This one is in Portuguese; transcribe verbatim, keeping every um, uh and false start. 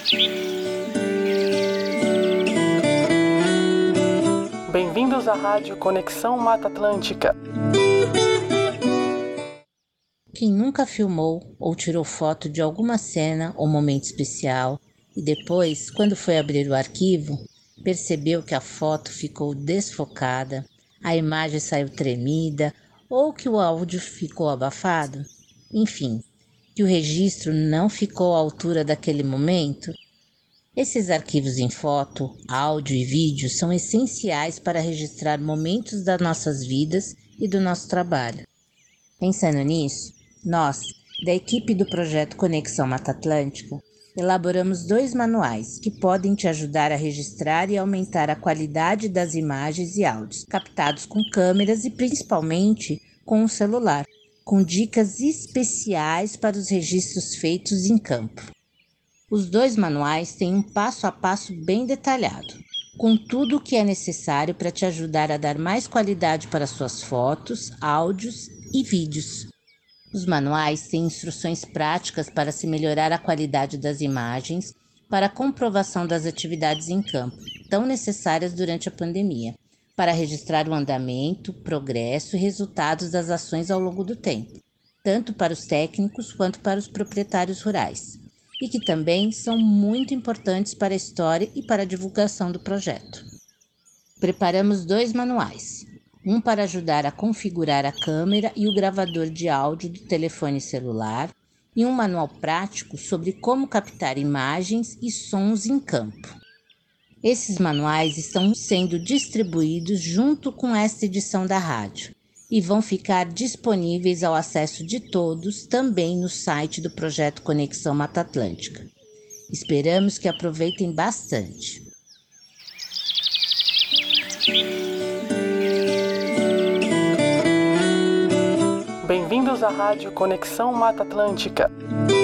Bem-vindos à Rádio Conexão Mata Atlântica. Quem nunca filmou ou tirou foto de alguma cena ou momento especial e depois, quando foi abrir o arquivo, percebeu que a foto ficou desfocada, a imagem saiu tremida ou que o áudio ficou abafado? Enfim, que o registro não ficou à altura daquele momento? Esses arquivos em foto, áudio e vídeo são essenciais para registrar momentos das nossas vidas e do nosso trabalho. Pensando nisso, nós, da equipe do projeto Conexão Mata Atlântica, elaboramos dois manuais que podem te ajudar a registrar e aumentar a qualidade das imagens e áudios captados com câmeras e principalmente com o celular, com dicas especiais para os registros feitos em campo. Os dois manuais têm um passo a passo bem detalhado, com tudo o que é necessário para te ajudar a dar mais qualidade para suas fotos, áudios e vídeos. Os manuais têm instruções práticas para se melhorar a qualidade das imagens, para a comprovação das atividades em campo, tão necessárias durante a pandemia, para registrar o andamento, progresso e resultados das ações ao longo do tempo, tanto para os técnicos quanto para os proprietários rurais, e que também são muito importantes para a história e para a divulgação do projeto. Preparamos dois manuais, um para ajudar a configurar a câmera e o gravador de áudio do telefone celular e um manual prático sobre como captar imagens e sons em campo. Esses manuais estão sendo distribuídos junto com esta edição da rádio e vão ficar disponíveis ao acesso de todos também no site do projeto Conexão Mata Atlântica. Esperamos que aproveitem bastante. Bem-vindos à Rádio Conexão Mata Atlântica.